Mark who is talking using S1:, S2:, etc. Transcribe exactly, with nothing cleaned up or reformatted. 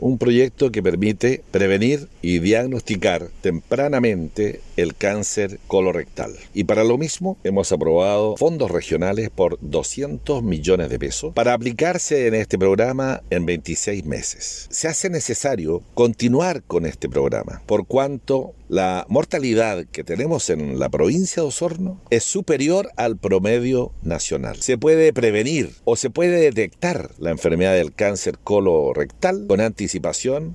S1: un proyecto que permite prevenir y diagnosticar tempranamente el cáncer colorectal. Y para lo mismo hemos aprobado fondos regionales por doscientos millones de pesos para aplicarse en este programa en veintiséis meses. Se hace necesario continuar con este programa, por cuanto la mortalidad que tenemos en la provincia de Osorno es superior al promedio nacional. Se puede prevenir o se puede detectar la enfermedad del cáncer colorectal con anticipación